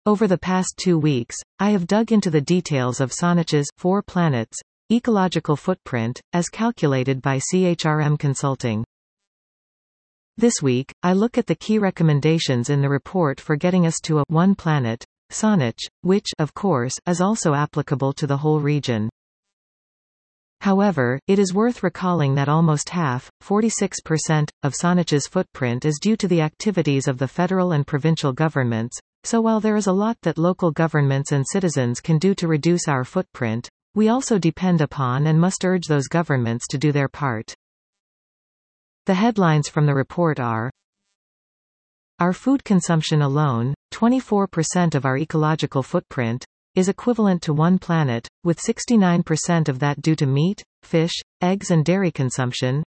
Over the past 2 weeks, I have dug into the details of Sonic's 4 planets ecological footprint, as calculated by CHRM Consulting. This week, I look at the key recommendations in the report for getting us to a 1 planet, Sonic, which, of course, is also applicable to the whole region. However, it is worth recalling that almost half, 46%, of Sonic's footprint is due to the activities of the federal and provincial governments, so while there is a lot that local governments and citizens can do to reduce our footprint, we also depend upon and must urge those governments to do their part. The headlines from the report are: our food consumption alone, 24% of our ecological footprint, is equivalent to 1 planet, with 69% of that due to meat, fish, eggs and dairy consumption.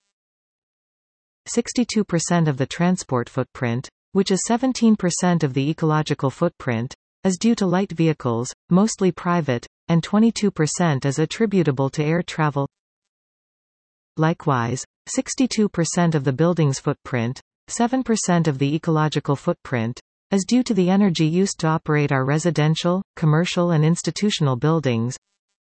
62% of the transport footprint, which is 17% of the ecological footprint, is due to light vehicles, mostly private, and 22% is attributable to air travel. Likewise, 62% of the building's footprint, 7% of the ecological footprint, is due to the energy used to operate our residential, commercial and institutional buildings.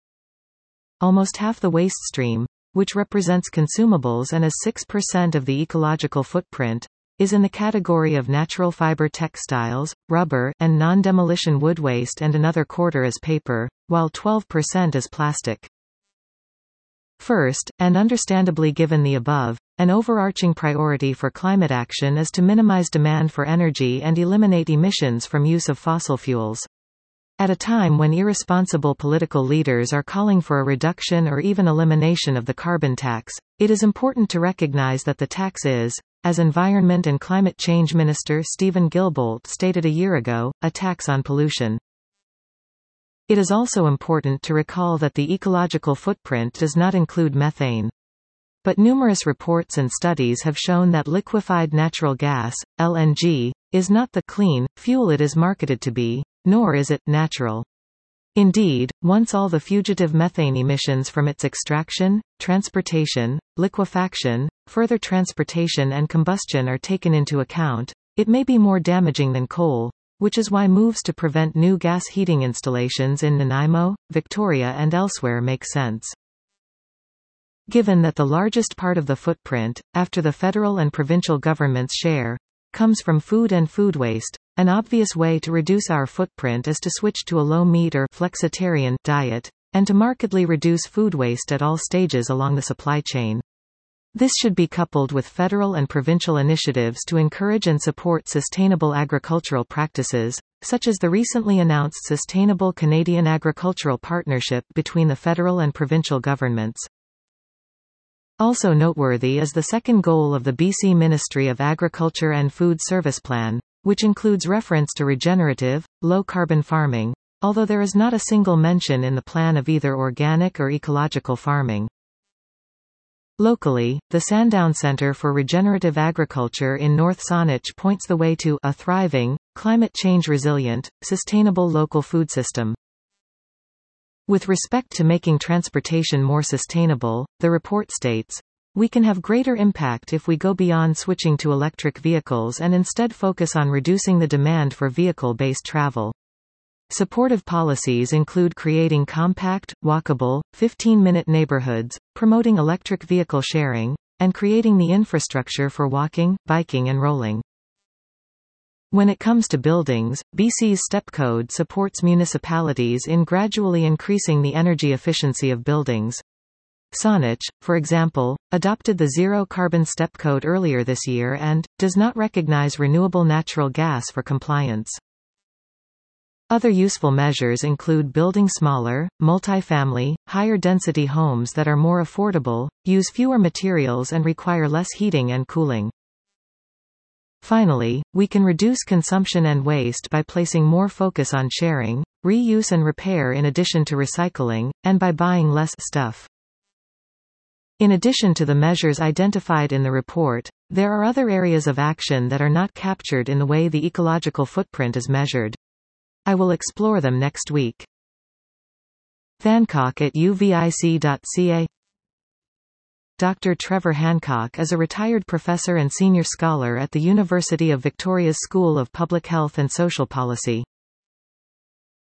Almost half the waste stream, which represents consumables and is 6% of the ecological footprint, is in the category of natural fiber textiles, rubber, and non-demolition wood waste, and another quarter is paper, while 12% is plastic. First, and understandably given the above, an overarching priority for climate action is to minimize demand for energy and eliminate emissions from use of fossil fuels. At a time when irresponsible political leaders are calling for a reduction or even elimination of the carbon tax, it is important to recognize that the tax is, as Environment and Climate Change Minister Stephen Guilbeault stated a year ago, a tax on pollution. It is also important to recall that the ecological footprint does not include methane. But numerous reports and studies have shown that liquefied natural gas, LNG, is not the clean fuel it is marketed to be, nor is it natural. Indeed, once all the fugitive methane emissions from its extraction, transportation, liquefaction, further transportation and combustion are taken into account, it may be more damaging than coal, which is why moves to prevent new gas heating installations in Nanaimo, Victoria and elsewhere make sense. Given that the largest part of the footprint, after the federal and provincial government's share, comes from food and food waste, an obvious way to reduce our footprint is to switch to a low-meat or flexitarian diet, and to markedly reduce food waste at all stages along the supply chain. This should be coupled with federal and provincial initiatives to encourage and support sustainable agricultural practices, such as the recently announced Sustainable Canadian Agricultural Partnership between the federal and provincial governments. Also noteworthy is the second goal of the BC Ministry of Agriculture and Food Service Plan, which includes reference to regenerative, low-carbon farming, although there is not a single mention in the plan of either organic or ecological farming. Locally, the Sandown Centre for Regenerative Agriculture in North Sonic points the way to a thriving, climate change resilient, sustainable local food system. With respect to making transportation more sustainable, the report states, we can have greater impact if we go beyond switching to electric vehicles and instead focus on reducing the demand for vehicle-based travel. Supportive policies include creating compact, walkable, 15-minute neighborhoods, promoting electric vehicle sharing, and creating the infrastructure for walking, biking and rolling. When it comes to buildings, BC's STEP Code supports municipalities in gradually increasing the energy efficiency of buildings. Sonic, for example, adopted the Zero Carbon STEP Code earlier this year and does not recognize renewable natural gas for compliance. Other useful measures include building smaller, multifamily, higher-density homes that are more affordable, use fewer materials and require less heating and cooling. Finally, we can reduce consumption and waste by placing more focus on sharing, reuse and repair in addition to recycling, and by buying less stuff. In addition to the measures identified in the report, there are other areas of action that are not captured in the way the ecological footprint is measured. I will explore them next week. Hancock at uvic.ca. Dr. Trevor Hancock is a retired professor and senior scholar at the University of Victoria's School of Public Health and Social Policy.